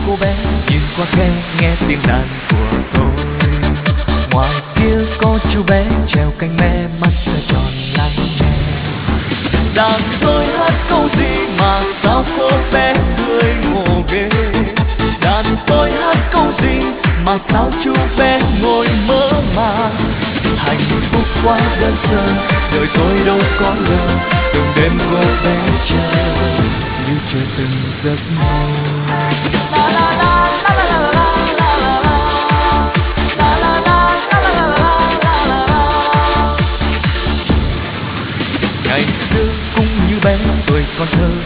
cô bé nhìn qua khe nghe tiếng đàn của tôi. Ngoài kia có chú bé treo cánh me mắt tròn lắng nghe. Đàn tôi hát câu gì mà sao cô bé cười ngộ ghê. Đàn tôi hát câu gì mà sao chú bé ngồi mơ màng. Hạnh phúc quá đơn sơ, đời tôi đâu có ngờ từng đêm cô bé chờ như chờ từng giấc mơ. Ngày xưa cũng như bé tuổi còn thơ